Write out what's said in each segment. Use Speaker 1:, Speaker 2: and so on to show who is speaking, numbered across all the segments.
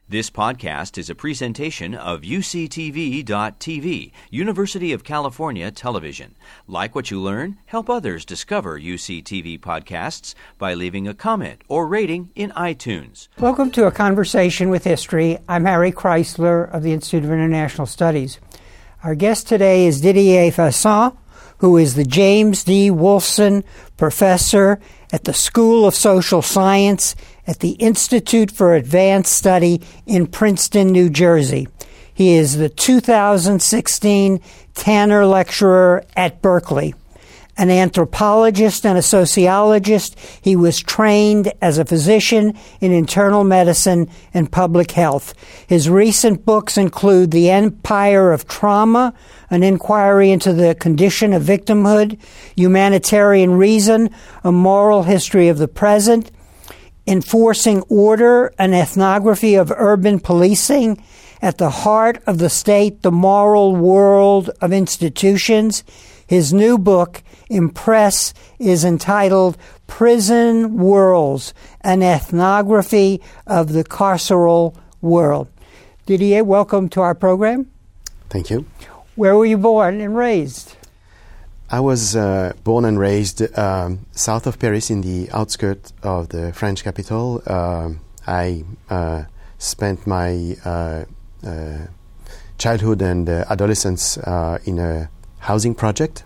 Speaker 1: This podcast is a presentation of UCTV.tv, University of California Television. Like what you learn? Help others discover UCTV podcasts by leaving a comment or rating in iTunes.
Speaker 2: Welcome to A Conversation with History. I'm Harry Chrysler of the Institute of International Studies. Our guest today is Didier Fassin, who is the James D. Wolfson Professor at the School of Social Science at the Institute for Advanced Study in Princeton, New Jersey. He is the 2016 Tanner Lecturer at Berkeley. An anthropologist and a sociologist, he was trained as a physician in internal medicine and public health. His recent books include The Empire of Trauma, an inquiry into the condition of victimhood, Humanitarian Reason, a moral history of the present, Enforcing Order, an ethnography of urban policing, At the Heart of the State, the Moral World of Institutions. His new book, Impress, is entitled Prison Worlds, an ethnography of the carceral world. Didier, welcome to our program.
Speaker 3: Thank you.
Speaker 2: Where were you born and raised?
Speaker 3: I was born and raised south of Paris in the outskirts of the French capital. I spent my childhood and adolescence in a housing project.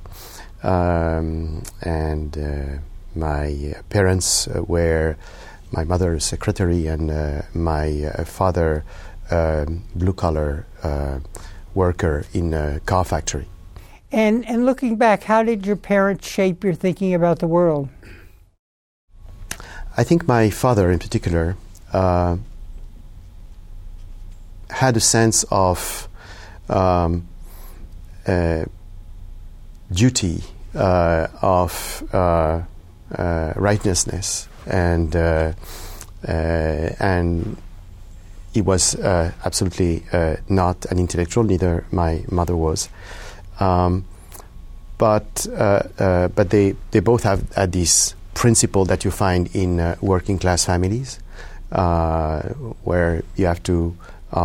Speaker 3: And my parents were my mother's secretary and my father blue-collar worker in a car factory.
Speaker 2: And looking back, how did your parents shape your thinking about the world?
Speaker 3: I think my father in particular had a sense of duty, of righteousness, and he was absolutely not an intellectual. Neither my mother was. But they both had this principle that you find in working class families, where you have to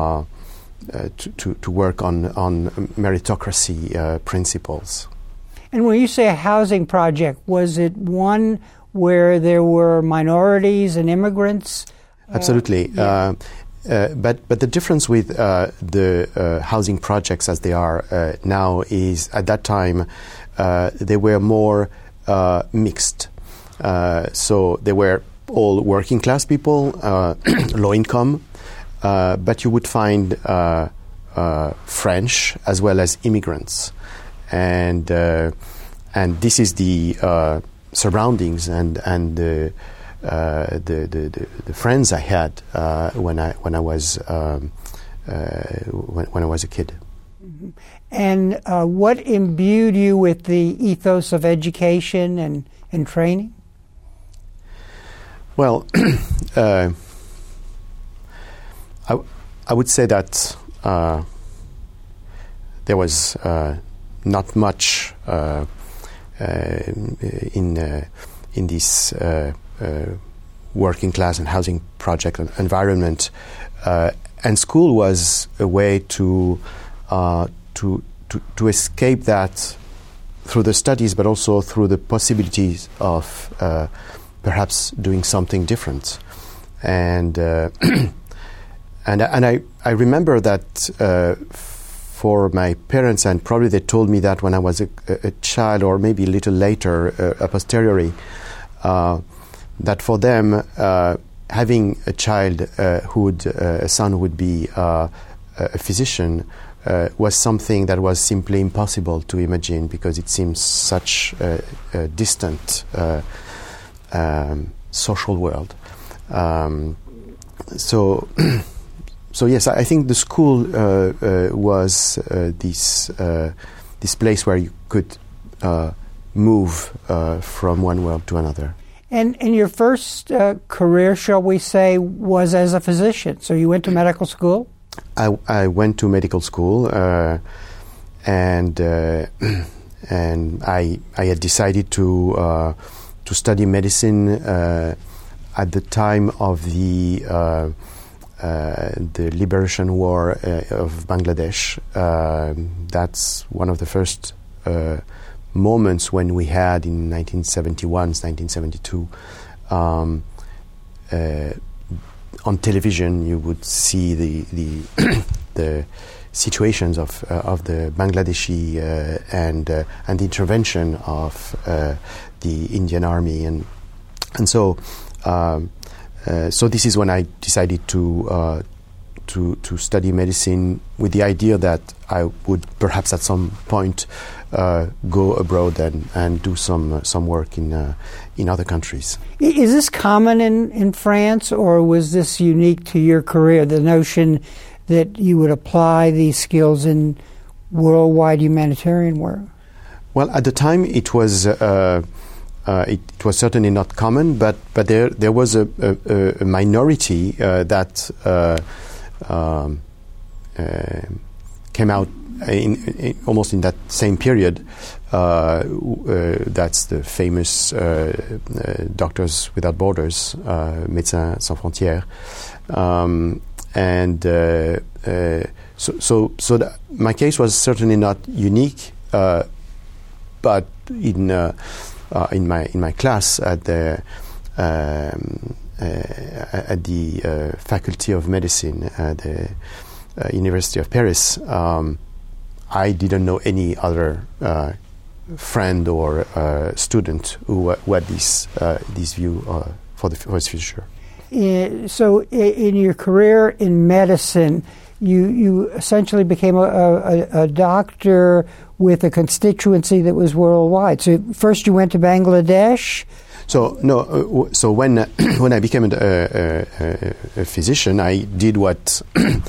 Speaker 3: work on meritocracy principles.
Speaker 2: And when you say a housing project, was it one where there were minorities and immigrants?
Speaker 3: Absolutely. Yeah. But the difference with the housing projects as they are now is at that time they were more mixed. So they were all working class people, low income, but you would find French as well as immigrants. And this is the surroundings and the friends I had when I was a kid.
Speaker 2: Mm-hmm. And what imbued you with the ethos of education and training?
Speaker 3: Well, I would say that there was not much in this working class and housing project environment, and school was a way to escape that through the studies, but also through the possibilities of perhaps doing something different. And I remember that for my parents, and probably they told me that when I was a child, or maybe a little later, a posteriori, that for them, having a child a son who would be a physician was something that was simply impossible to imagine, because it seems such a distant social world. So yes, I think the school was this place where you could move from one world to another.
Speaker 2: And your first career, shall we say, was as a physician. So you went to medical school?
Speaker 3: I went to medical school, and I had decided to study medicine at the time of the the liberation war of Bangladesh. That's one of the first moments when we had in 1971, 1972. On television, you would see the situations of the Bangladeshi and the intervention of the Indian Army, and so this is when I decided to study medicine with the idea that I would perhaps at some point go abroad and do some work in other countries.
Speaker 2: Is this common in France, or was this unique to your career, the notion that you would apply these skills in worldwide humanitarian work?
Speaker 3: Well, at the time it was certainly not common, but there was a minority that came out in almost in that same period. That's the famous Doctors Without Borders, Médecins Sans Frontières, so my case was certainly not unique, but in my class at the Faculty of Medicine at the University of Paris, I didn't know any other friend or student who had this view for his future.
Speaker 2: So in your career in medicine, you essentially became a doctor with a constituency that was worldwide. So first you went to Bangladesh.
Speaker 3: So no. So when I became a physician, I did what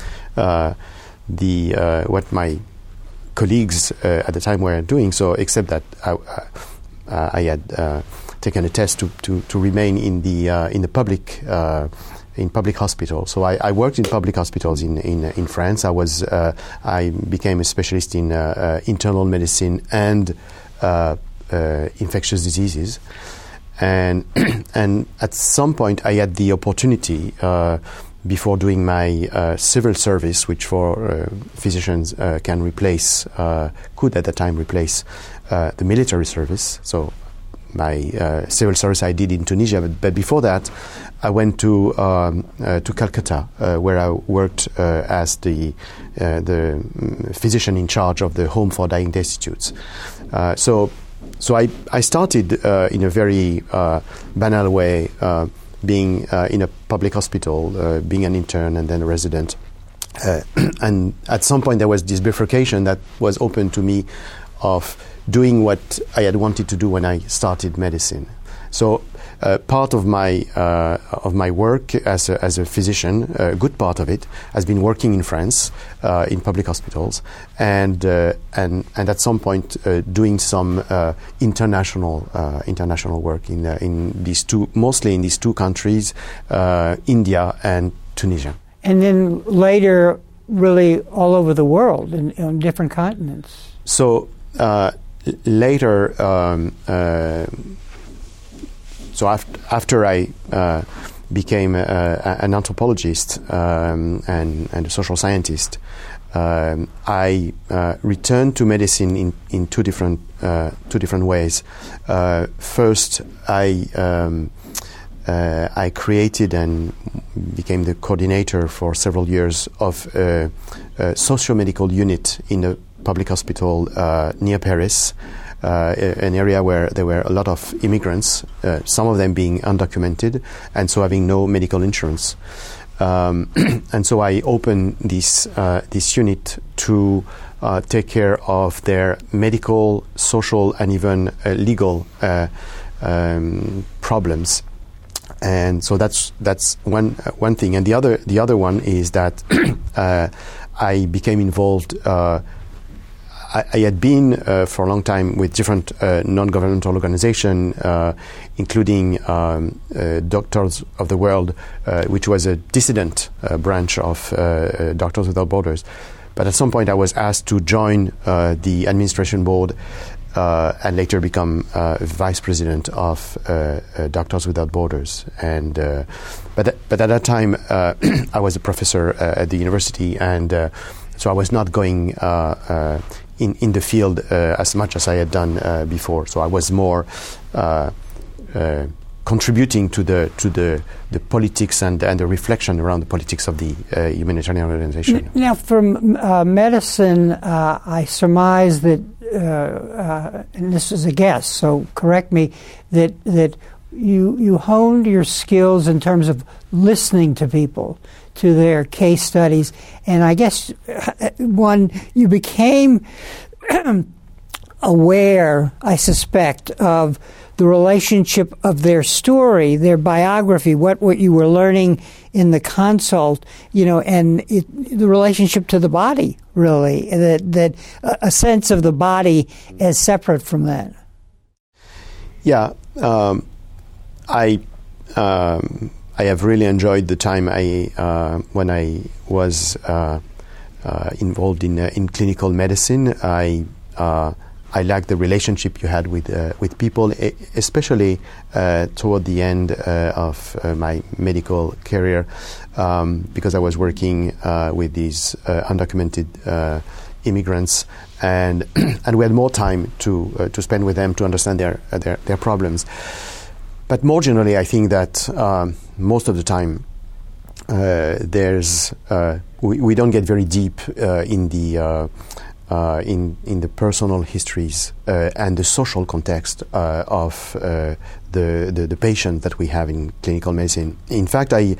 Speaker 3: what my colleagues at the time were doing. So except that I had taken a test to remain in the public hospital. So I worked in public hospitals in France. I became a specialist in internal medicine and infectious diseases, and at some point I had the opportunity before doing my civil service, which for physicians could at the time replace the military service. So my civil service I did in Tunisia, but before that I went to Calcutta, where I worked as the physician in charge of the Home for Dying Destitutes. So I started in a very banal way, being in a public hospital, being an intern and then a resident. And at some point there was this bifurcation that was open to me of doing what I had wanted to do when I started medicine. So part of my work as a physician, a good part of it, has been working in France in public hospitals, and at some point doing some international work in these two countries, India and Tunisia. And
Speaker 2: then later, really all over the world, on different continents.
Speaker 3: So later. So after I became an anthropologist and a social scientist, I returned to medicine in two different ways. First, I created and became the coordinator for several years of a socio-medical unit in a public hospital near Paris. An area where there were a lot of immigrants, some of them being undocumented, and so having no medical insurance. And so I opened this unit to take care of their medical, social, and even legal problems. And so that's one thing. And the other one is that I became involved. I had been for a long time with different non-governmental organizations, including Doctors of the World, which was a dissident branch of Doctors Without Borders. But at some point I was asked to join the administration board and later become vice president of Doctors Without Borders. And but at that time, I was a professor at the university, and so I was not going in the field as much as I had done before. So I was more contributing to the politics and the reflection around the politics of the humanitarian organization.
Speaker 2: Now, from medicine, I surmise that, and this is a guess, so correct me, that you honed your skills in terms of listening to people, to their case studies, and I guess you became aware, I suspect, of the relationship of their story, their biography, what you were learning in the consult, and the relationship to the body, really, that a sense of the body as separate from that.
Speaker 3: Yeah, I have really enjoyed the time when I was involved in clinical medicine. I liked the relationship you had with people, especially toward the end of my medical career, because I was working with these undocumented immigrants, and we had more time to spend with them to understand their problems. But more generally, I think that most of the time we don't get very deep in the personal histories and the social context of the patient that we have in clinical medicine. In fact, I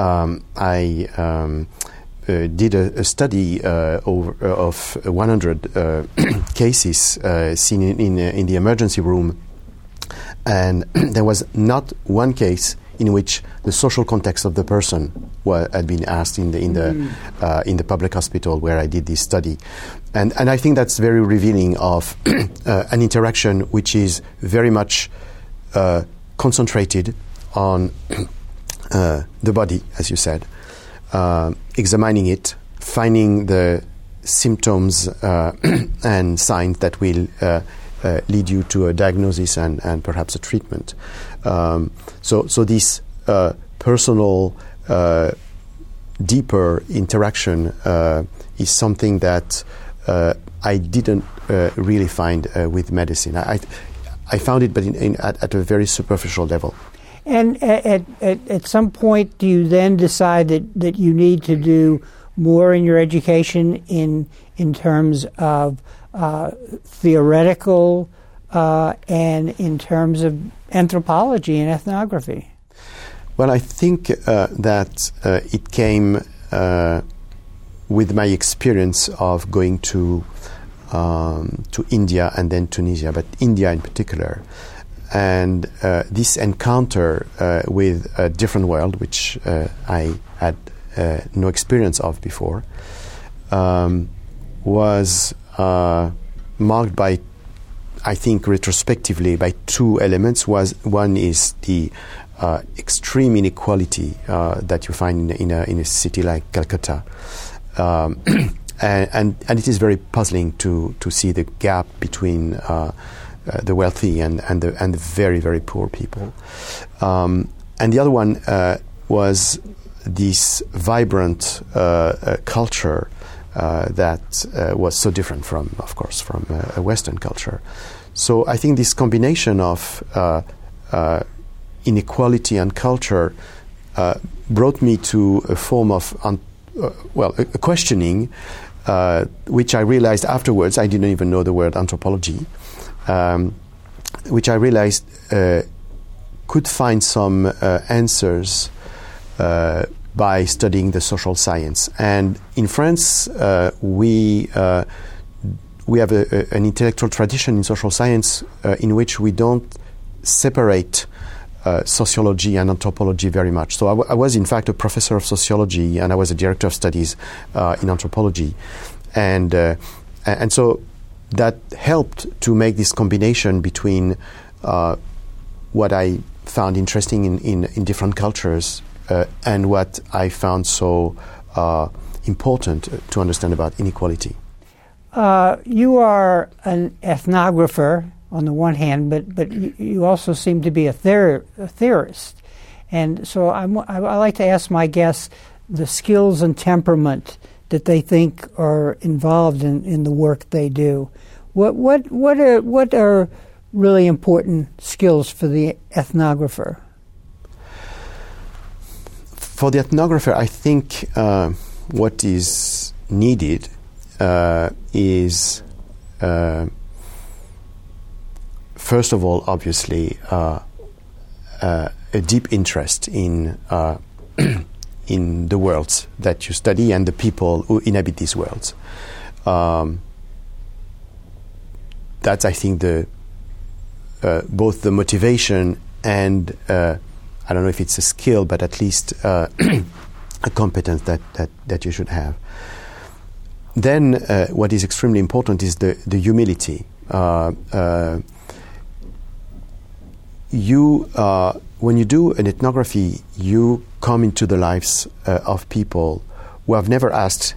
Speaker 3: did a study of 100 cases seen in the emergency room, and there was not one case in which the social context of the person had been asked in the public hospital where I did this study, and I think that's very revealing of an interaction which is very much concentrated on the body, as you said, examining it, finding the symptoms and signs that will lead you to a diagnosis and perhaps a treatment. So this personal, deeper interaction is something that I didn't really find with medicine. I found it, but at a very superficial level.
Speaker 2: And at some point, do you then decide that you need to do more in your education in terms of theoretical and in terms of anthropology and ethnography?
Speaker 3: Well, I think that it came with my experience of going to India and then Tunisia, but India in particular. And this encounter with a different world, which I had no experience of before, was marked by, I think retrospectively, by two elements. One is the extreme inequality that you find in a city like Calcutta, and it is very puzzling to see the gap between the wealthy and the very, very poor people. And the other one was this vibrant culture that was so different from a Western culture. So I think this combination of inequality and culture brought me to a form of a questioning, which I realized afterwards. I didn't even know the word anthropology, which I realized could find some answers by studying the social science. And in France, we have an intellectual tradition in social science in which we don't separate sociology and anthropology very much. So I was in fact a professor of sociology, and I was a director of studies in anthropology, and so that helped to make this combination between what I found interesting in different cultures and what I found so important to understand about inequality.
Speaker 2: You are an ethnographer on the one hand, but you also seem to be a theorist. And so I like to ask my guests the skills and temperament that they think are involved in the work they do. What are really important skills for the ethnographer?
Speaker 3: For the ethnographer, I think what is needed is, first of all, obviously, a deep interest in the worlds that you study and the people who inhabit these worlds. That's, I think, both the motivation and I don't know if it's a skill, but at least a competence that you should have. Then what is extremely important is the humility. When you do an ethnography, you come into the lives of people who have never asked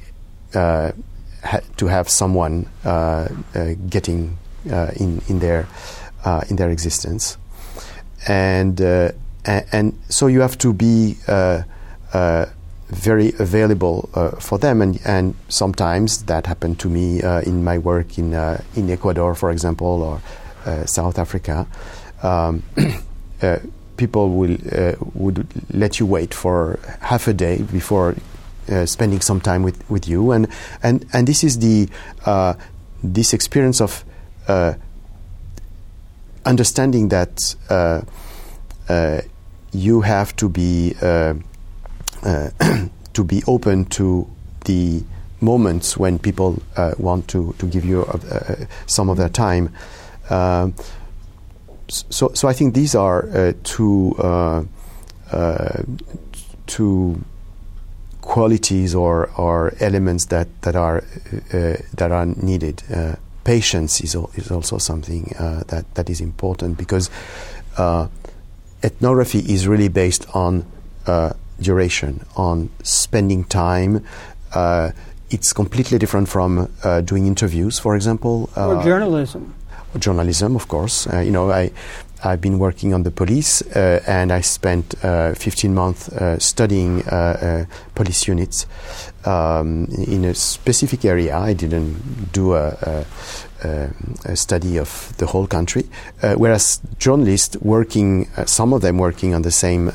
Speaker 3: to have someone getting in their existence, and so you have to be very available for them, and sometimes that happened to me in my work in Ecuador, for example, or South Africa. People would let you wait for half a day before spending some time with you, and this is this experience of understanding that you have to be open to the moments when people want to give you some of their time. So I think these are two qualities or elements that are needed. Patience is also something that is important, because ethnography is really based on duration, on spending time. It's completely different from doing interviews, for example.
Speaker 2: Or journalism.
Speaker 3: Journalism, of course. I've been working on the police, and I spent 15 months studying police units in a specific area. I didn't do a study of the whole country, whereas journalists working, some of them working on the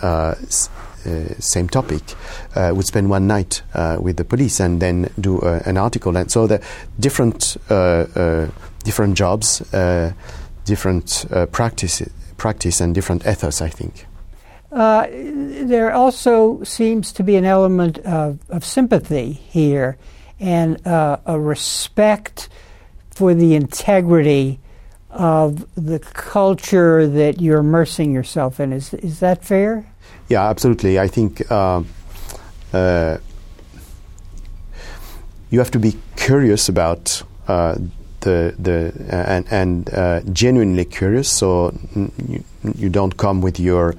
Speaker 3: same topic, would spend one night with the police and then do an article. And so the different jobs, different practice and different ethos, I think.
Speaker 2: There also seems to be an element of sympathy here, and a respect for the integrity of the culture that you're immersing yourself in. Is that fair?
Speaker 3: Yeah, absolutely. I think you have to be curious about and genuinely curious. So you don't come with your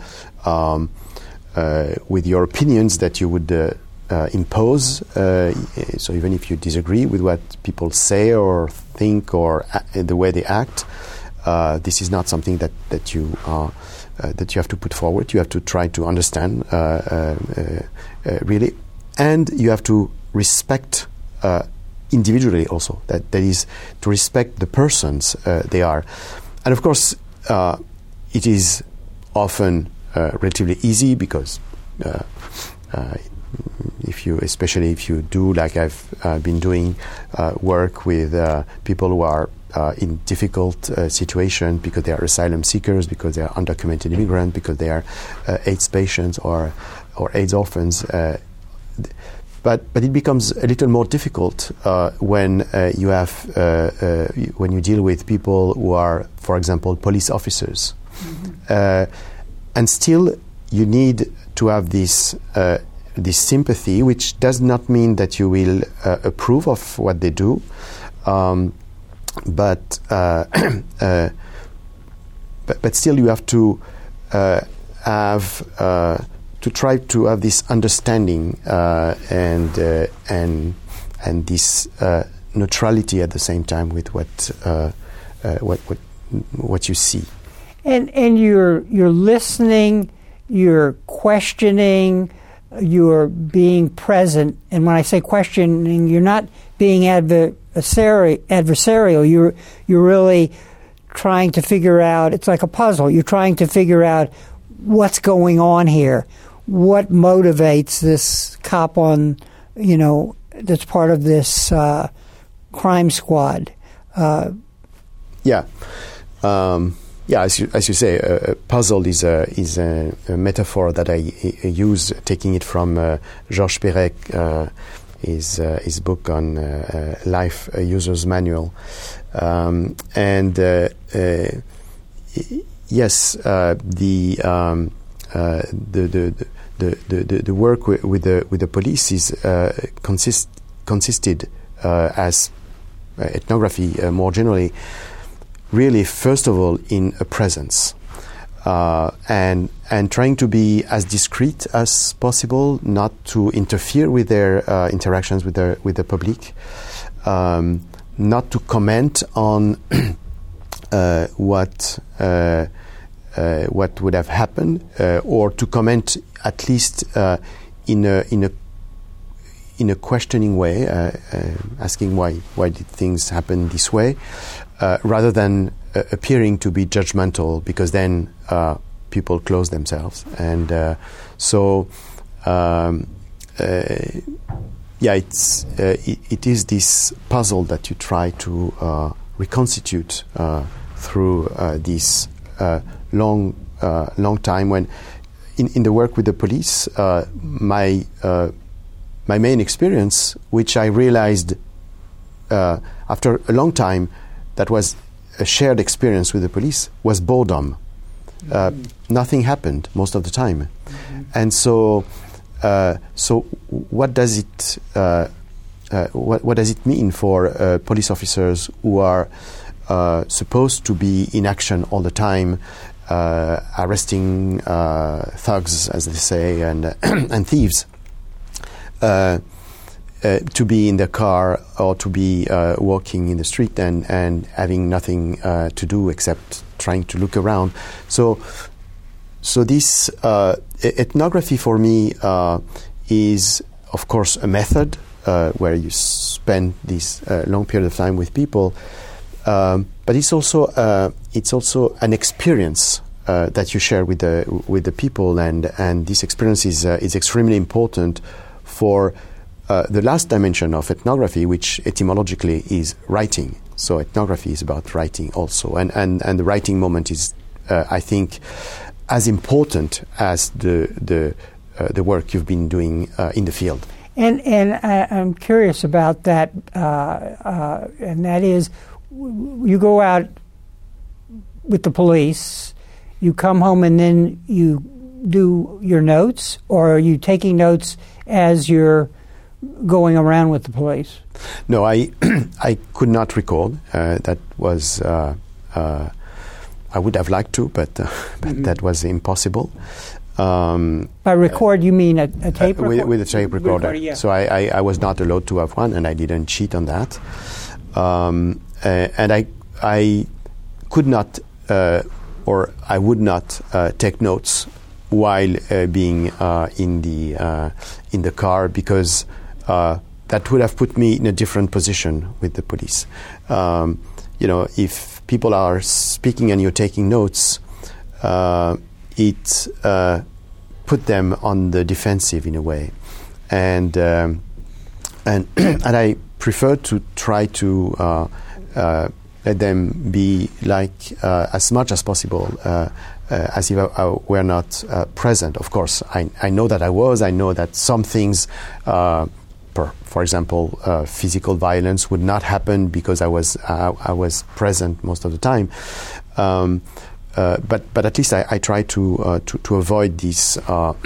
Speaker 3: opinions that you would impose. So even if you disagree with what people say or think or the way they act, this is not something that you have to put forward. You have to try to understand really, and you have to respect individually also. That is to respect the persons they are, and of course it is often relatively easy because especially if you do, like I've been doing, work with people who are in difficult situation because they are asylum seekers, because they are undocumented immigrants, because they are AIDS patients or AIDS orphans. But it becomes a little more difficult when you deal with people who are, for example, police officers, and still you need to have this sympathy, which does not mean that you will approve of what they do, but still you have to have. To try to have this understanding and this neutrality at the same time with what you see.
Speaker 2: And you're listening, you're questioning, you're being present. And when I say questioning, you're not being adversarial. You're really trying to figure out. It's like a puzzle. You're trying to figure out what's going on here. What motivates this cop on, that's part of this crime squad?
Speaker 3: Yeah, as you say, a puzzle is a metaphor that I use, taking it from Georges Perec, his book on Life User's Manual, yes, the work with the police is consisted as ethnography more generally, really first of all in a presence, and trying to be as discreet as possible, not to interfere with their interactions with the public, not to comment on what would have happened, or to comment at least in a questioning way, asking why did things happen this way, rather than appearing to be judgmental, because then people close themselves. And it is this puzzle that you try to reconstitute through this long time. When in the work with the police, my main experience, which I realized after a long time, that was a shared experience with the police, was boredom. Nothing happened most of the time, and so what does it what does it mean for police officers who are supposed to be in action all the time, arresting thugs, as they say, and thieves, to be in the car or to be walking in the street and having nothing to do except trying to look around. So this ethnography for me is, of course, a method where you spend this long period of time with people, but it's also an experience that you share with the people, and this experience is extremely important for the last dimension of ethnography, which etymologically is writing. So ethnography is about writing also, and the writing moment is, I think, as important as the work you've been doing in the field.
Speaker 2: And I'm curious about that, and that is, you go out with the police, you come home, and then you do your notes, or are you taking notes as you're going around with the police?
Speaker 3: No, I could not record. That was I would have liked to, but that was impossible.
Speaker 2: By record, you mean a tape recorder?
Speaker 3: With a tape recorder.
Speaker 2: Yeah.
Speaker 3: So I was not allowed to have one, and I didn't cheat on that. And I could not, or I would not take notes while being in the car, because that would have put me in a different position with the police. If people are speaking and you're taking notes, it put them on the defensive in a way, and I prefer to try to let them be like as much as possible as if I were not present. Of course, I know that I was. I know that some things, for example, physical violence would not happen because I was present most of the time. But at least I try to avoid this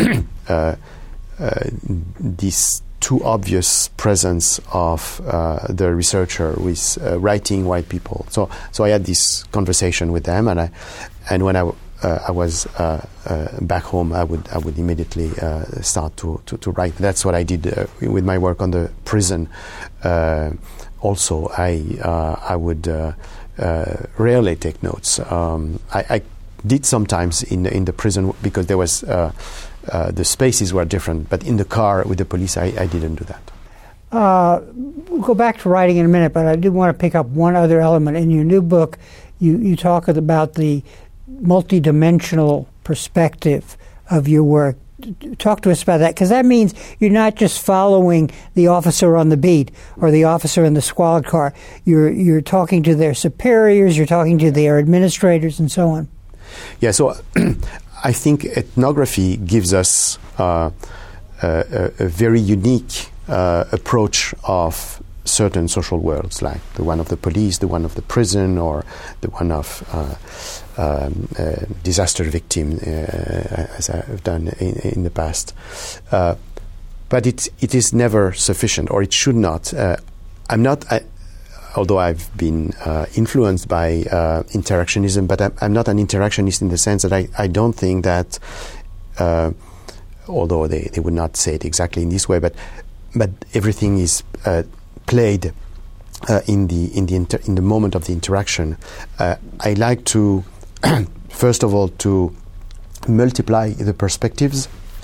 Speaker 3: this too obvious presence of the researcher with writing white people. So I had this conversation with them, and when I was back home, I would immediately start to write. That's what I did with my work on the prison. Also, I would rarely take notes. I did sometimes in the prison because there was the spaces were different, but in the car with the police, I didn't do that.
Speaker 2: We'll go back to writing in a minute, but I did want to pick up one other element. In your new book, you talk about the multidimensional perspective of your work. Talk to us about that, because that means you're not just following the officer on the beat or the officer in the squad car. You're talking to their superiors, you're talking to their administrators, and so on.
Speaker 3: Yeah, so I think ethnography gives us a very unique approach of certain social worlds, like the one of the police, the one of the prison, or the one of disaster victim, as I've done in the past. But it is never sufficient, or it should not. Although I've been influenced by interactionism, but I'm not an interactionist in the sense that I don't think that, although they would not say it exactly in this way, but everything is played in the moment of the interaction. I like to, first of all, to multiply the perspectives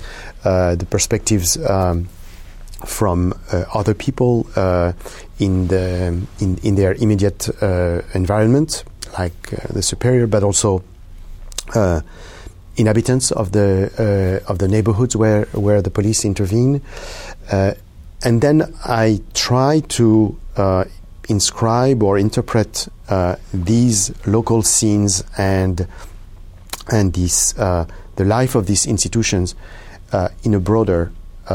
Speaker 3: from other people in their immediate environment, like the superior, but also inhabitants of the neighborhoods where the police intervene. And then I try to inscribe or interpret these local scenes and this the life of these institutions in a broader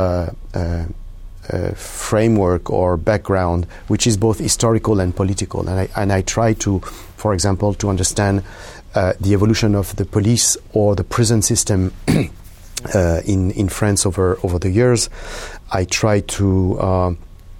Speaker 3: framework or background, which is both historical and political. And I try to, for example, to understand the evolution of the police or the prison system in France over the years. I try to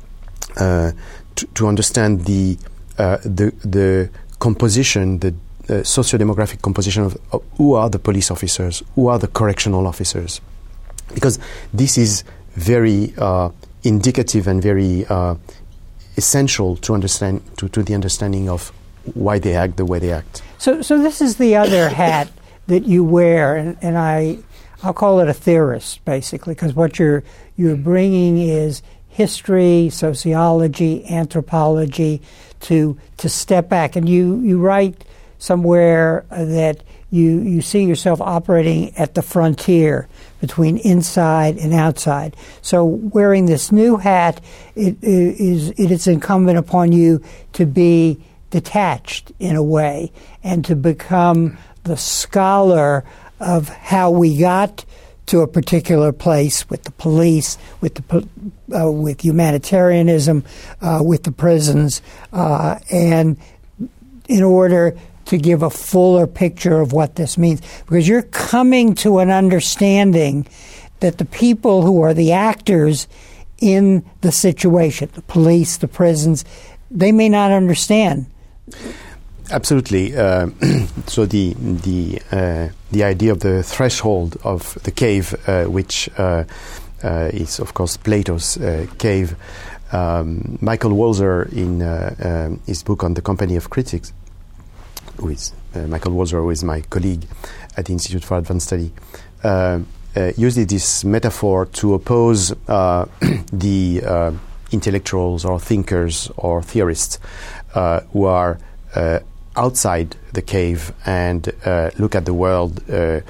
Speaker 3: understand the composition, the socio-demographic composition of who are the police officers, who are the correctional officers, because this is very indicative and very essential to understand to the understanding of why they act the way they act. So
Speaker 2: this is the other hat that you wear, and I'll call it a theorist, basically, because what you're bringing is history, sociology, anthropology to step back. And you write somewhere that you see yourself operating at the frontier between inside and outside. So wearing this new hat, it is incumbent upon you to be detached in a way and to become the scholar of how we got to a particular place with the police, with humanitarianism, with the prisons, and in order to give a fuller picture of what this means. Because you're coming to an understanding that the people who are the actors in the situation, the police, the prisons, they may not understand.
Speaker 3: Absolutely. So the idea of the threshold of the cave, which is of course Plato's cave. Michael Walzer in his book on the Company of Critics, Michael Walzer, who is my colleague at the Institute for Advanced Study, used this metaphor to oppose the intellectuals or thinkers or theorists who are outside the cave and look at the world and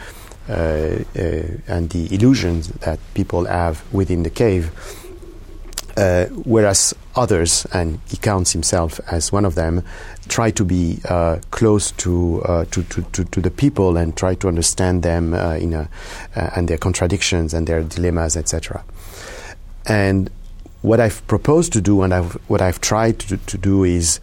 Speaker 3: the illusions that people have within the cave, whereas others, and he counts himself as one of them, try to be close to the people and try to understand them and their contradictions and their dilemmas, etc. And what I've proposed to do and what I've tried to do is,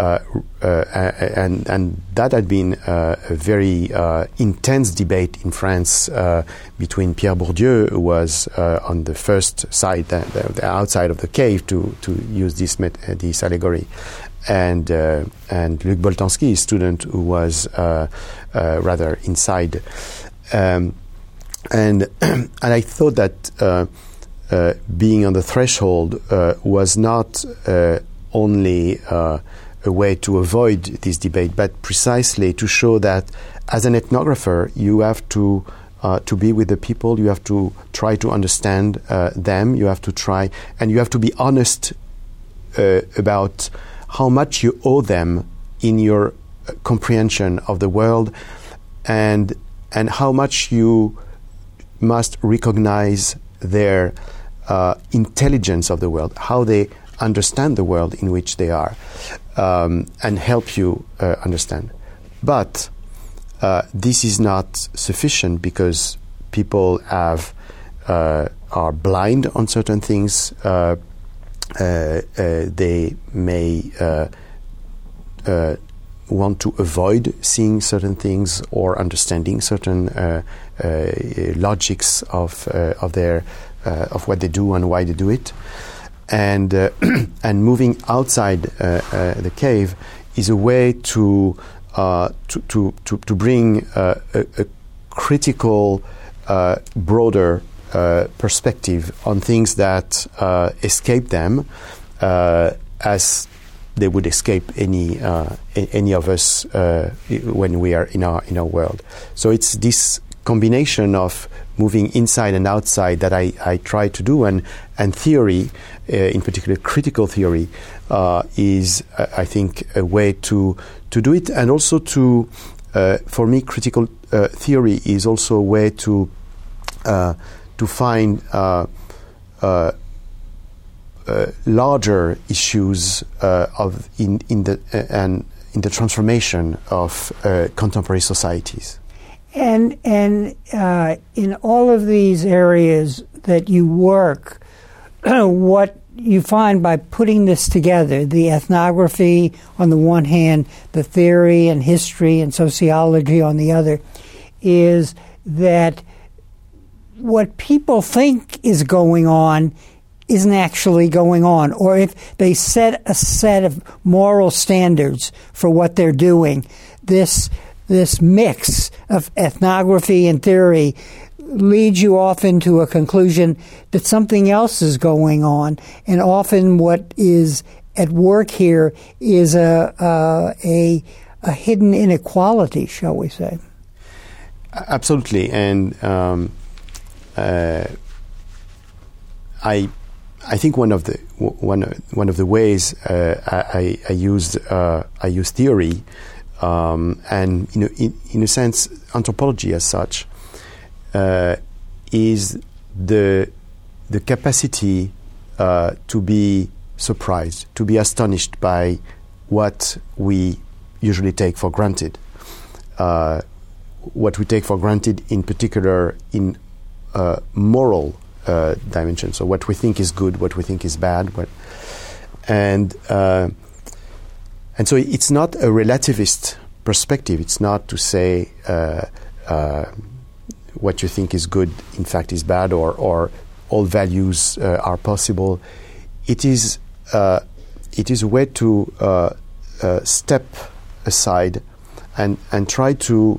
Speaker 3: and that had been a very intense debate in France between Pierre Bourdieu, who was on the first side, the outside of the cave, to use this allegory, and Luc Boltanski, a student who was rather inside, and I thought that being on the threshold was not only a way to avoid this debate, but precisely to show that as an ethnographer, you have to be with the people, you have to try to understand them, you have to try, and you have to be honest about how much you owe them in your comprehension of the world, and how much you must recognize their intelligence of the world, how they understand the world in which they are, and help you understand. But this is not sufficient, because people are blind on certain things. They may want to avoid seeing certain things or understanding certain logics of their of what they do and why they do it, and moving outside the cave is a way to bring a critical, broader perspective on things that escape them, as they would escape any of us when we are in our world. So it's this combination of moving inside and outside that I try to do, and theory, in particular critical theory, is I think a way to do it, and also to for me critical theory is also a way to find larger issues in the transformation of contemporary societies.
Speaker 2: And in all of these areas that you work, what you find by putting this together, the ethnography on the one hand, the theory and history and sociology on the other, is that what people think is going on isn't actually going on. Or if they set a set of moral standards for what they're doing, this mix of ethnography and theory leads you often to a conclusion that something else is going on. And often what is at work here is a hidden inequality, shall we say.
Speaker 3: Absolutely. And I think one of the ways I use theory, and in a sense anthropology as such, is the capacity to be surprised, to be astonished by what we usually take for granted. What we take for granted, in particular in moral dimension. So what we think is good, what we think is bad, and so it's not a relativist perspective. It's not to say what you think is good, in fact, is bad, or all values are possible. It is a way to step aside and try to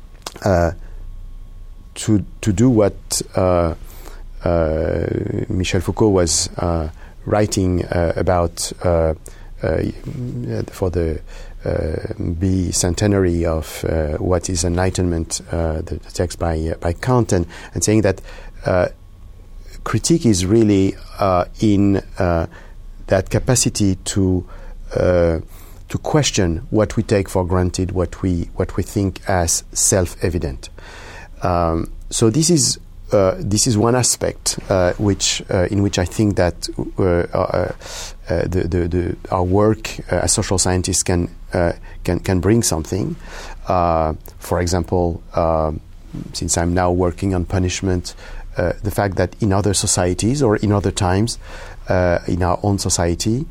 Speaker 3: do what Michel Foucault was writing about for the bicentenary of what is enlightenment, the text by Kant, and saying that critique is really in that capacity to question what we take for granted, what we think as self-evident. So this is one aspect in which I think that our work as social scientists can bring something. For example, since I'm now working on punishment, the fact that in other societies or in other times, in our own society,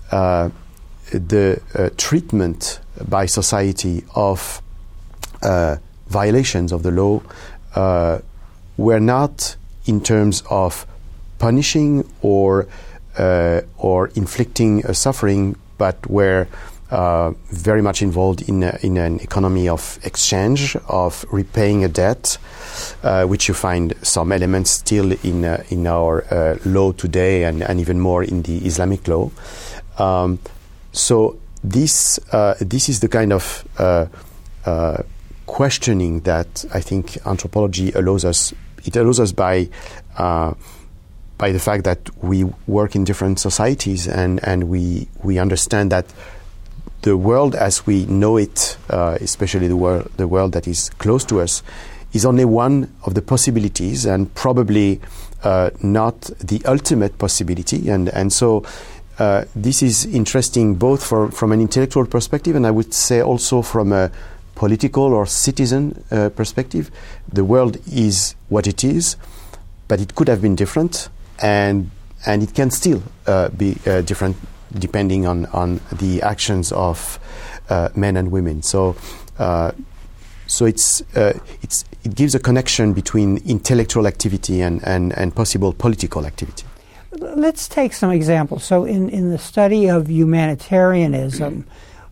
Speaker 3: the treatment by society of violations of the law were not in terms of punishing or inflicting suffering, but were very much involved in an economy of exchange, of repaying a debt, which you find some elements still in our law today, and even more in the Islamic law. So this is the kind of questioning that I think anthropology allows us. It allows us by the fact that we work in different societies, and we understand that the world as we know it, especially the world that is close to us, is only one of the possibilities, and probably not the ultimate possibility. And so this is interesting both from an intellectual perspective, and I would say also from a political or citizen perspective. The world is what it is, but it could have been different, and it can still be different depending on the actions of men and women. So it gives a connection between intellectual activity and possible political activity.
Speaker 2: Let's take some examples. So in the study of humanitarianism,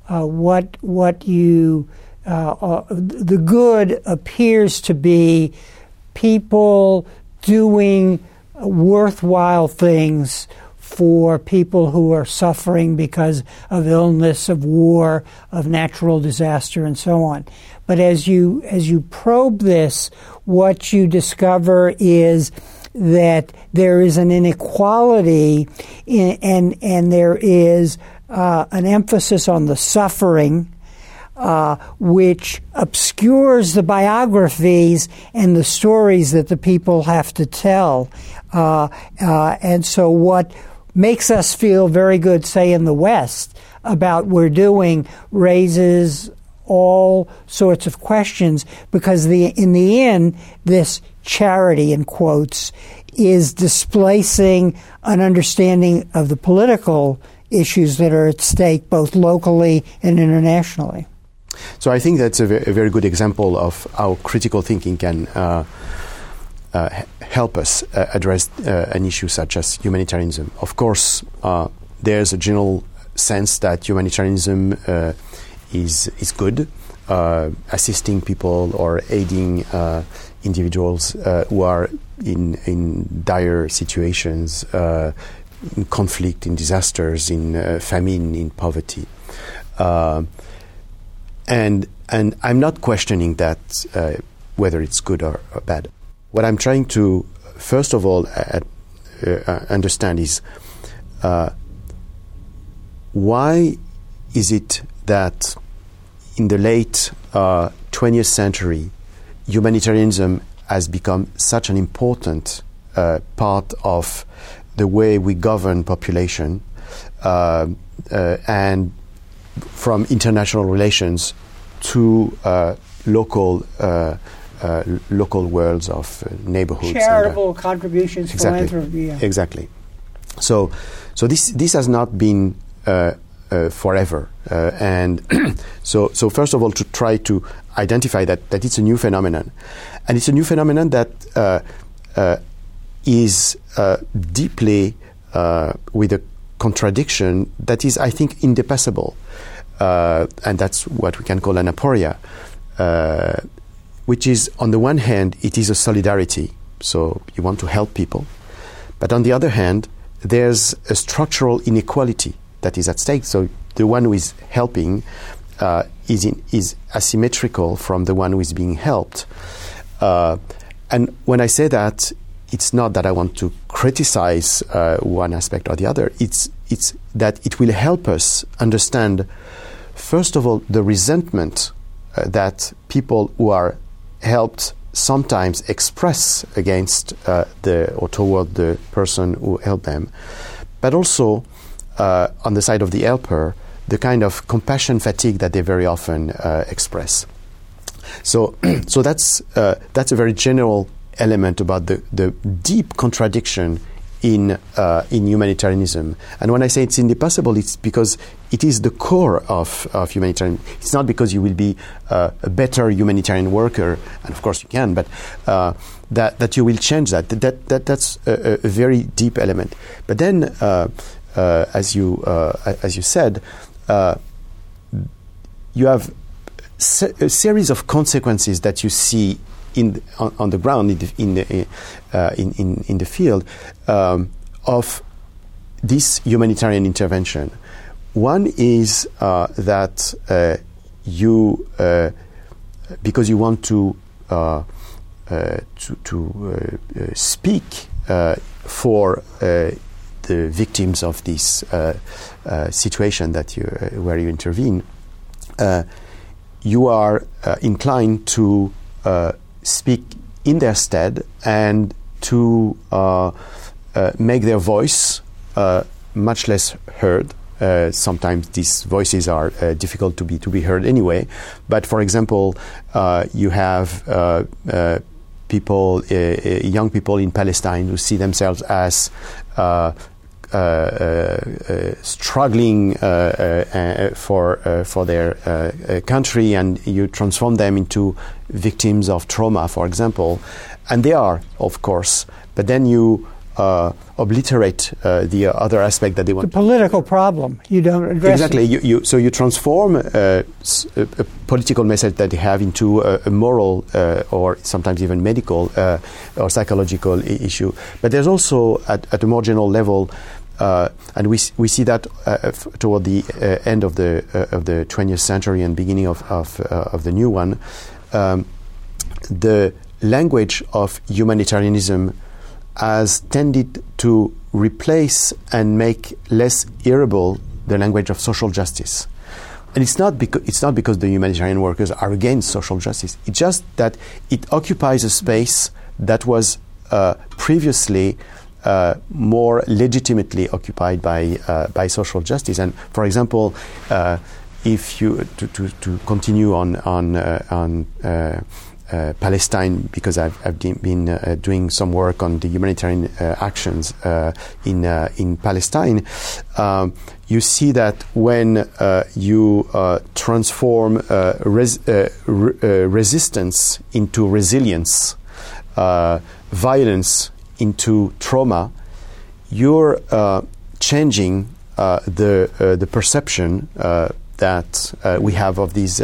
Speaker 2: the good appears to be people doing worthwhile things for people who are suffering because of illness, of war, of natural disaster, and so on. But as you probe this, what you discover is that there is an inequality and there is an emphasis on the suffering, which obscures the biographies and the stories that the people have to tell. And so what makes us feel very good, say, in the West, about what we're doing raises all sorts of questions, because in the end, this charity, in quotes, is displacing an understanding of the political issues that are at stake both locally and internationally.
Speaker 3: So I think that's a very good example of how critical thinking can help us address an issue such as humanitarianism. Of course, there's a general sense that humanitarianism is good, assisting people or aiding individuals who are in dire situations, in conflict, in disasters, in famine, in poverty. And I'm not questioning that, whether it's good or bad. What I'm trying to, first of all, understand is why is it that in the late 20th century, humanitarianism has become such an important part of the way we govern population, and from international relations to local worlds of neighborhoods.
Speaker 2: Charitable contributions,
Speaker 3: exactly,
Speaker 2: philanthropy. Yeah.
Speaker 3: Exactly. So this has not been forever, and so first of all, to try to identify that it's a new phenomenon, and it's a new phenomenon that is deeply with a contradiction that is, I think, indepassable, and that's what we can call an aporia, which is, on the one hand, it is a solidarity, so you want to help people, but on the other hand, there's a structural inequality that is at stake. So the one who is helping is asymmetrical from the one who is being helped. And when I say that, it's not that I want to criticize one aspect or the other. It's that it will help us understand, first of all, the resentment that people who are helped sometimes express against or toward the person who helped them, but also on the side of the helper, the kind of compassion fatigue that they very often express. So that's a very general element about the deep contradiction in humanitarianism. And when I say it's impossible, it's because it is the core of humanitarian. It's not because you will be a better humanitarian worker, and of course you can, but that you will change that. That's a very deep element. But then, as you said, you have a series of consequences that you see on the ground in the field of this humanitarian intervention. One is that you, because you want to speak for the victims of this situation where you intervene, you are inclined to speak in their stead and to make their voice much less heard. Sometimes these voices are difficult to be heard anyway. But for example, you have people, young people in Palestine who see themselves as struggling for their country, and you transform them into victims of trauma, for example, and they are, of course, but then you obliterate the other aspect that they want.
Speaker 2: The political problem, you don't address
Speaker 3: exactly. So you transform a political message that they have into a moral or sometimes even medical or psychological issue. But there's also at a more general level. And we see that toward the end of the 20th century and beginning of the new one, the language of humanitarianism has tended to replace and make less hearable the language of social justice. And it's not because the humanitarian workers are against social justice. It's just that it occupies a space that was previously more legitimately occupied by social justice. And for example, if you to continue on Palestine, because I've been doing some work on the humanitarian actions in Palestine, you see that when you transform resistance into resilience, violence into trauma, you're changing the perception that we have of this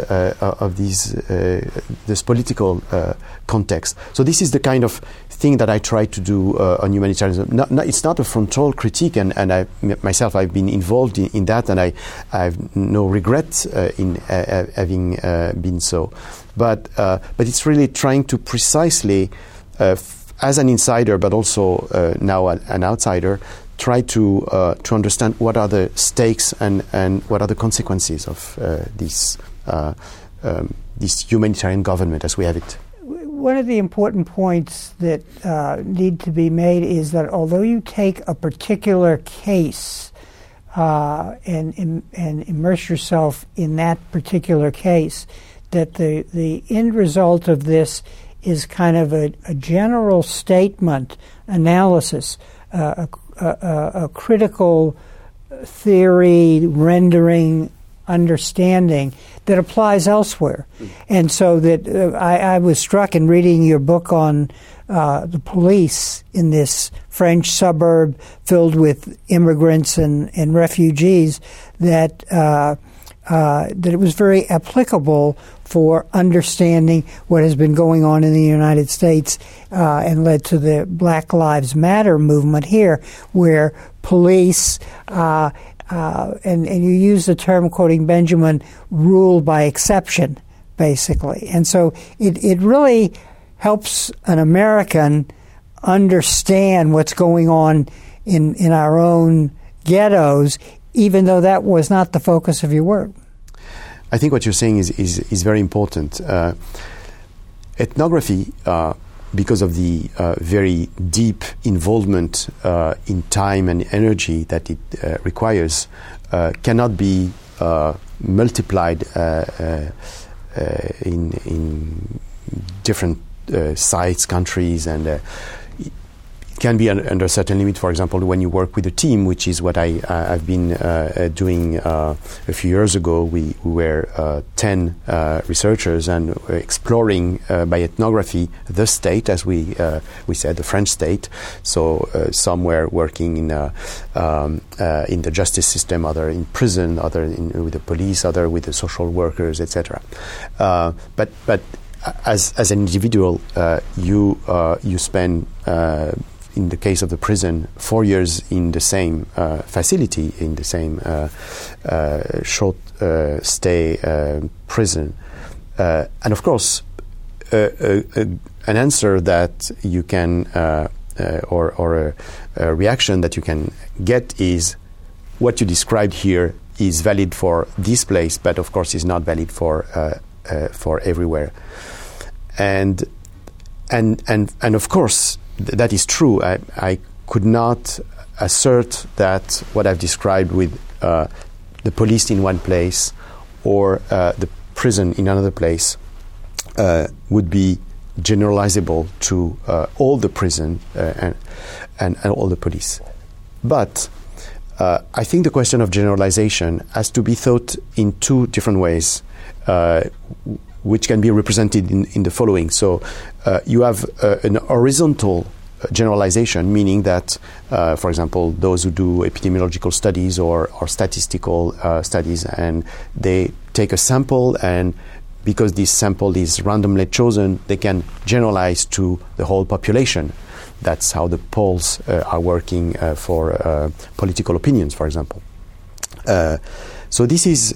Speaker 3: political context. So this is the kind of thing that I try to do on humanitarianism. It's not a frontal critique, and I've been involved in that, and I have no regret in having been so. But it's really trying to precisely, as an insider, but also now an outsider, try to understand what are the stakes and what are the consequences of this humanitarian government as we have it.
Speaker 2: One of the important points that need to be made is that although you take a particular case and immerse yourself in that particular case, that the end result of this is kind of a general statement, analysis, a critical theory, rendering, understanding that applies elsewhere. And so that I was struck in reading your book on the police in this French suburb filled with immigrants and refugees, that it was very applicable for understanding what has been going on in the United States and led to the Black Lives Matter movement here, where police, and you use the term, quoting Benjamin, rule by exception, basically. And so it really helps an American understand what's going on in our own ghettos, even though that was not the focus of your work.
Speaker 3: I think what you're saying is very important. Ethnography, because of the very deep involvement in time and energy that it requires, cannot be multiplied in different sites, countries, and can be under certain limit. For example, when you work with a team, which is what I've been doing a few years ago. We were 10 researchers and exploring by ethnography the state, as we said, the French state. So some were working in the justice system, other in prison, other with the police, other with the social workers, etc. But as an individual, you spend in the case of the prison, 4 years in the same facility, in the same short stay prison. And of course, an answer that you can, or a reaction that you can get is what you described here is valid for this place, but of course is not valid for everywhere. And of course, that is true. I could not assert that what I've described with the police in one place or the prison in another place would be generalizable to all the prison and all the police. But I think the question of generalization has to be thought in two different ways, which can be represented in the following. So you have an horizontal generalization, meaning that, for example, those who do epidemiological studies or statistical studies, and they take a sample, and because this sample is randomly chosen, they can generalize to the whole population. That's how the polls are working for political opinions, for example. So this is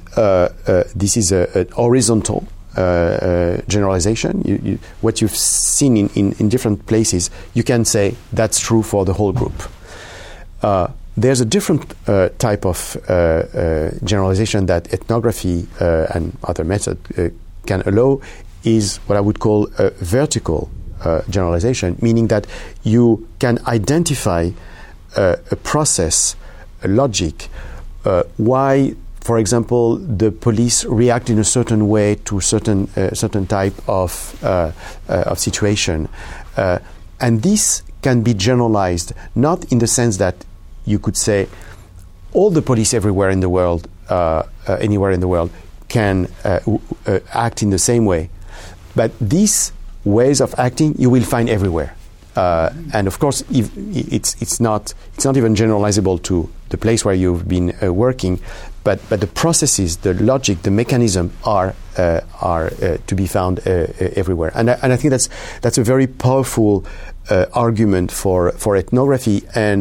Speaker 3: a horizontal generalization. What you've seen in different places, you can say that's true for the whole group. There's a different type of generalization that ethnography and other methods can allow, is what I would call a vertical generalization, meaning that you can identify a process, a logic, why, for example, the police react in a certain way to certain type of situation, and this can be generalized, not in the sense that you could say all the police everywhere in the world, anywhere in the world, can act in the same way, but these ways of acting you will find everywhere. And of course, if it's not even generalizable to the place where you've been working, but the processes, the logic, the mechanism are to be found everywhere. And I think that's a very powerful argument for ethnography, and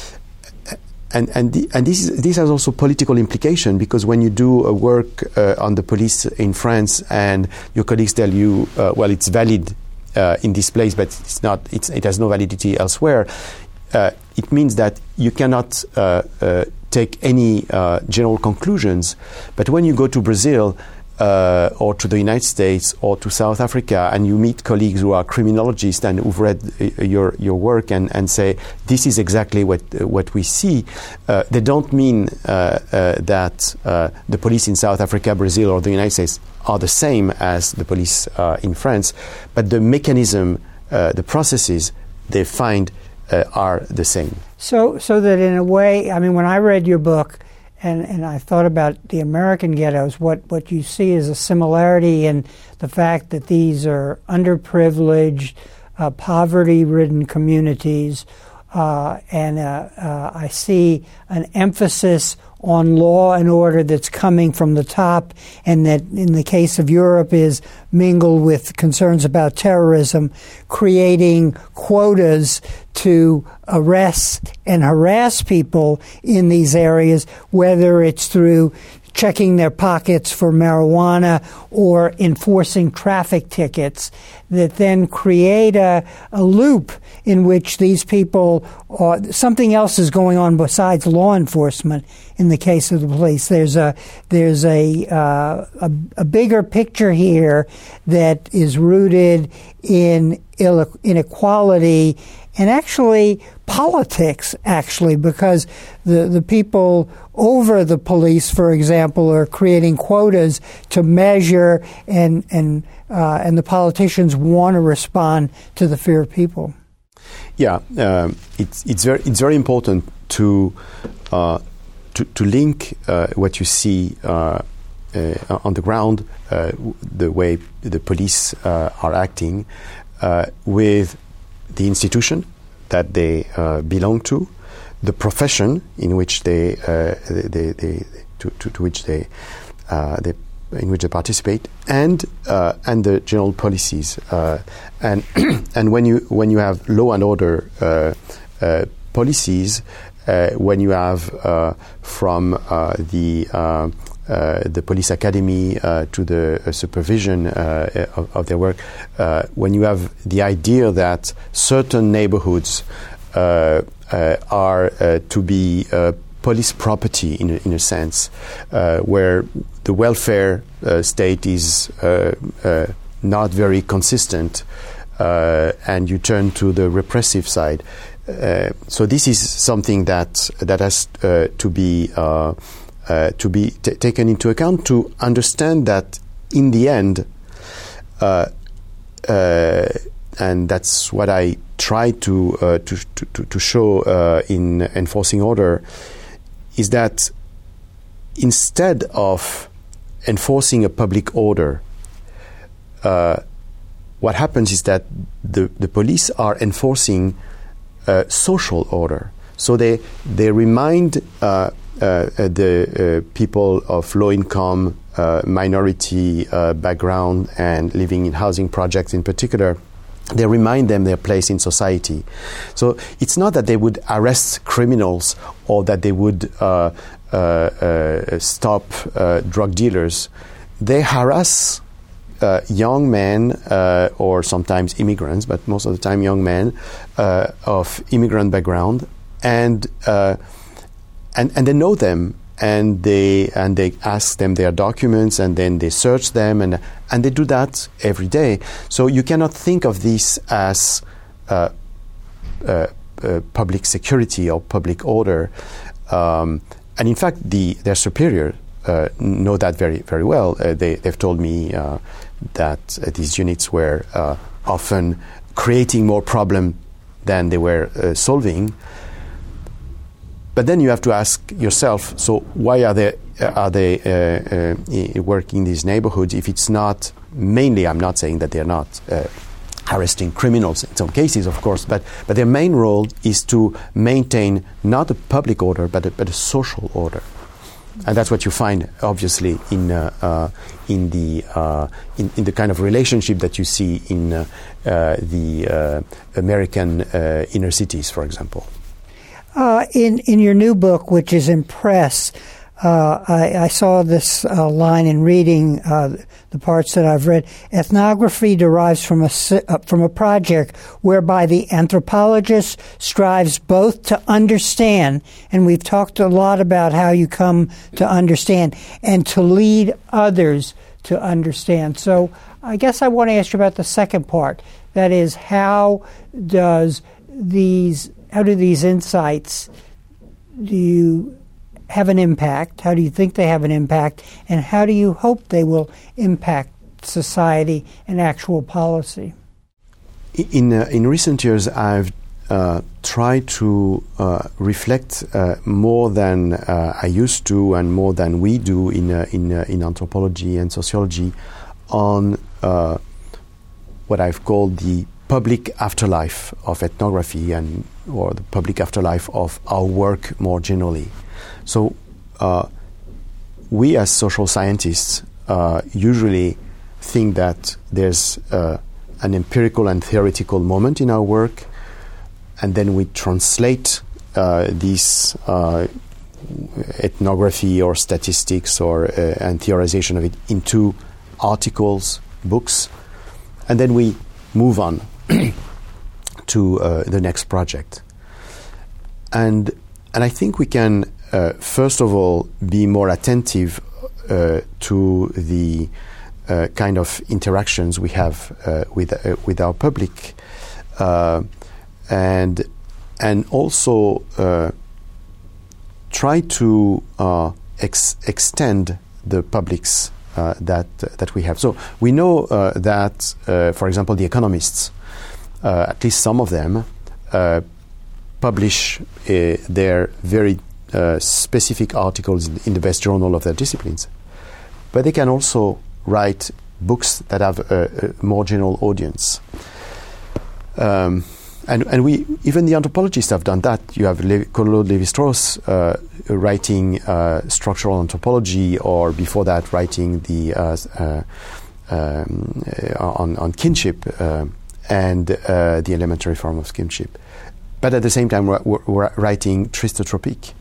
Speaker 3: this has also political implication, because when you do a work on the police in France and your colleagues tell you, well, it's valid in this place, but it has no validity elsewhere, it means that you cannot take any general conclusions. But when you go to Brazil or to the United States or to South Africa, and you meet colleagues who are criminologists and who've read your work and say, this is exactly what we see, they don't mean that the police in South Africa, Brazil, or the United States are the same as the police in France, but the mechanism, the processes they find are the same.
Speaker 2: So that in a way, I mean, when I read your book and I thought about the American ghettos, what you see is a similarity in the fact that these are underprivileged, poverty-ridden communities, and I see an emphasis on law and order that's coming from the top, and that in the case of Europe is mingled with concerns about terrorism, creating quotas to arrest and harass people in these areas, whether it's through checking their pockets for marijuana or enforcing traffic tickets, that then create a loop in which these people something else is going on besides law enforcement. In the case of the police, there's a bigger picture here that is rooted in inequality and actually politics, because the people over the police, for example, are creating quotas to measure, and the politicians want to respond to the fear of people.
Speaker 3: Yeah, it's very important to link what you see on the ground, the way the police are acting, with the institution that they belong to, the profession in which they in which they participate, and the general policies. And and when you have law and order policies, when you have from the police academy to the supervision of their work, when you have the idea that certain neighborhoods are to be police property in a sense, where the welfare state is not very consistent, and you turn to the repressive side. So this is something that has to be taken into account, to understand that in the end, and that's what I try to show in enforcing order, is that instead of enforcing a public order, what happens is that the police are enforcing social order. So they remind the people of low income, minority background, and living in housing projects in particular, they remind them their place in society. So it's not that they would arrest criminals or that they would stop drug dealers. They harass young men, or sometimes immigrants, but most of the time young men of immigrant background, and they know them, and they ask them their documents, and then they search them, and they do that every day. So you cannot think of this as public security or public order, and in fact their superior know that very, very well. They've told me that these units were often creating more problem than they were solving. But then you have to ask yourself: so why are they working in these neighborhoods if it's not mainly? I'm not saying that they're not arresting criminals in some cases, of course, but their main role is to maintain not a public order but a social order. And that's what you find, obviously, in the kind of relationship that you see in the American inner cities, for example.
Speaker 2: In your new book, which is in press, I saw this line in reading the parts that I've read. Ethnography derives from a project whereby the anthropologist strives both to understand, and we've talked a lot about how you come to understand, and to lead others to understand. So I guess I want to ask you about the second part. That is, how do these insights, do you have an impact? How do you think they have an impact? And how do you hope they will impact society and actual policy?
Speaker 3: In recent years, I've tried to reflect more than I used to, and more than we do in anthropology and sociology, on what I've called the public afterlife of ethnography, or the public afterlife of our work more generally. So we as social scientists usually think that there's an empirical and theoretical moment in our work, and then we translate this ethnography or statistics and theorization of it into articles, books, and then we move on to the next project. And I think we can first of all be more attentive to the kind of interactions we have with our public, and also try to extend the publics that we have. So we know that, for example, the economists, at least some of them, publish their very specific articles in the best journal of their disciplines. But they can also write books that have a more general audience. And we, even the anthropologists have done that. You have Claude Lévi-Strauss writing structural anthropology, or before that writing the on kinship and the elementary form of kinship. But at the same time, we're writing tristotropique.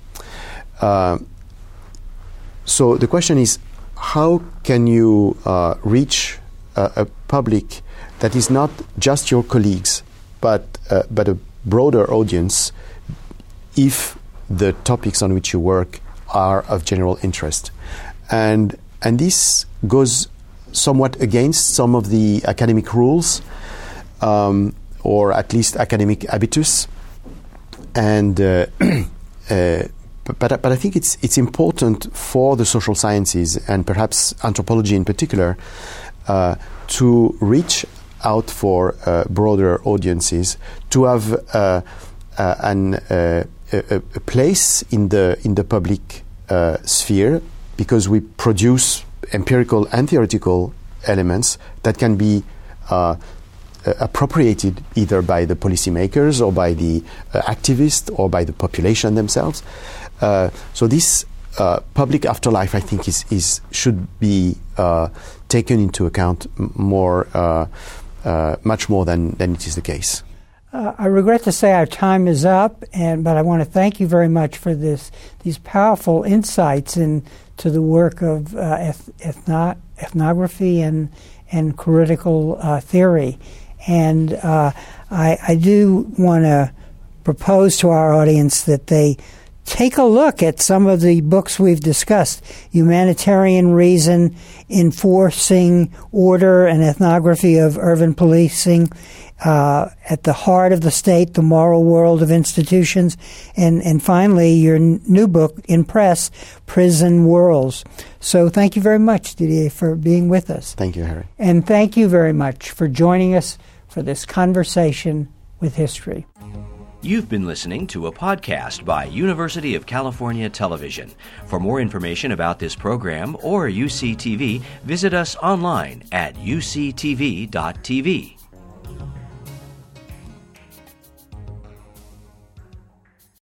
Speaker 3: So the question is, how can you reach a public that is not just your colleagues, but a broader audience, if the topics on which you work are of general interest? And this goes somewhat against some of the academic rules, or at least academic habitus. And but I think it's important for the social sciences, and perhaps anthropology in particular, to reach out for broader audiences, to have a place in the public sphere, because we produce empirical and theoretical elements that can be appropriated either by the policymakers or by the activists or by the population themselves. So this public afterlife, I think, should be taken into account more, much more than it is the case.
Speaker 2: I regret to say our time is up, but I want to thank you very much for these powerful insights into the work of ethnography and critical theory. And I do want to propose to our audience that they take a look at some of the books we've discussed: Humanitarian Reason, Enforcing Order and Ethnography of Urban Policing, At the Heart of the State, The Moral World of Institutions, and finally your new book in press, Prison Worlds. So thank you very much, Didier, for being with us.
Speaker 3: Thank you, Harry.
Speaker 2: And thank you very much for joining us for this conversation with history.
Speaker 1: You've been listening to a podcast by University of California Television. For more information about this program or UCTV, visit us online at uctv.tv.